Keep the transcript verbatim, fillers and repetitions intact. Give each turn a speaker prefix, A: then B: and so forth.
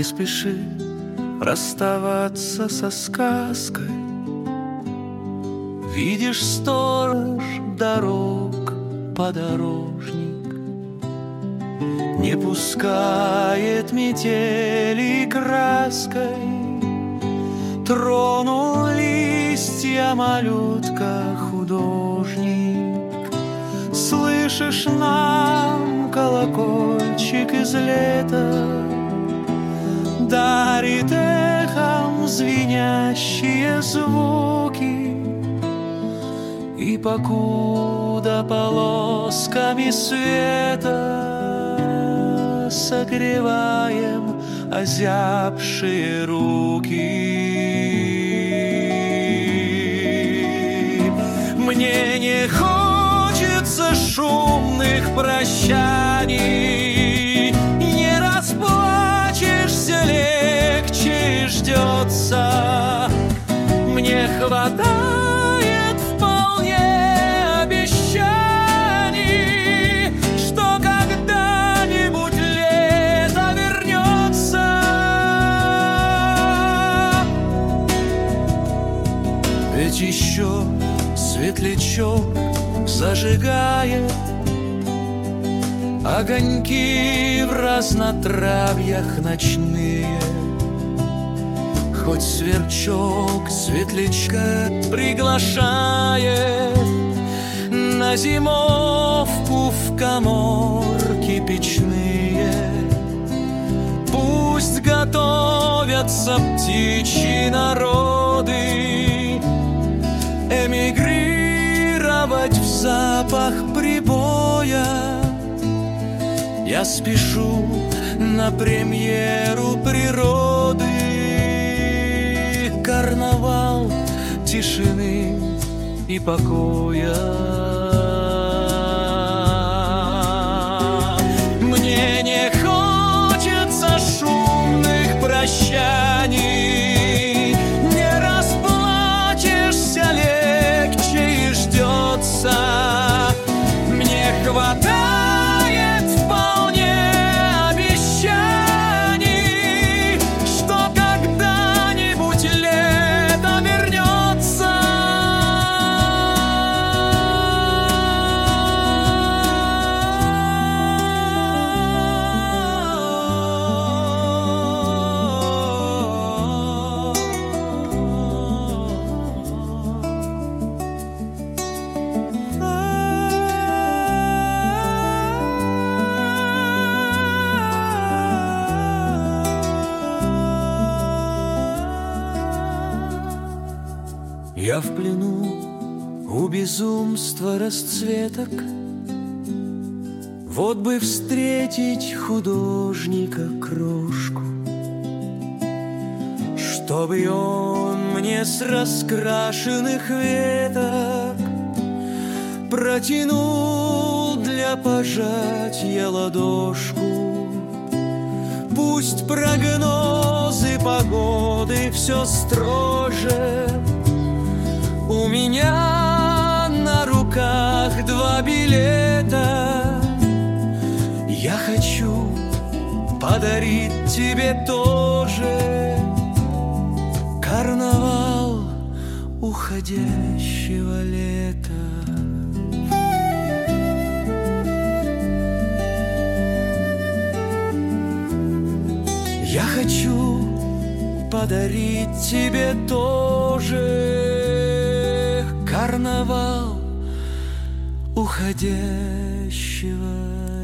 A: Не спеши расставаться со сказкой. Видишь, сторож дорог подорожник не пускает метели краской. Тронул листья малютка-художник. Слышишь, нам колокольчик из лета дарит эхом звенящие звуки. И покуда полосками света согреваем озябшие руки. Мне не хочется шумных прощаний, не расплачешься, легче ждется. Мне хватает вполне обещаний, что когда-нибудь лето вернется. Ведь еще светлячок зажигает огоньки в разнотравьях ночные. Хоть сверчок светлячка приглашает на зимовку в каморки печные. Пусть готовятся птичьи народы эмигрировать в запах прибоя. Я спешу на премьеру природы, карнавал тишины и покоя. Мне не хочется шумных прощаний, не расплачешься, легче и ждется. Мне хватает вполне обещаний, что когда-нибудь лето вернется. Я в плену у безумства расцветок. Вот бы встретить художника крошку, чтобы он мне с раскрашенных веток протянул для пожатия ладошку. Пусть прогнозы погоды все строже, у меня на руках два билета. Я хочу подарить тебе тоже карнавал уходящего лета. Я хочу подарить тебе тоже карнавал уходящего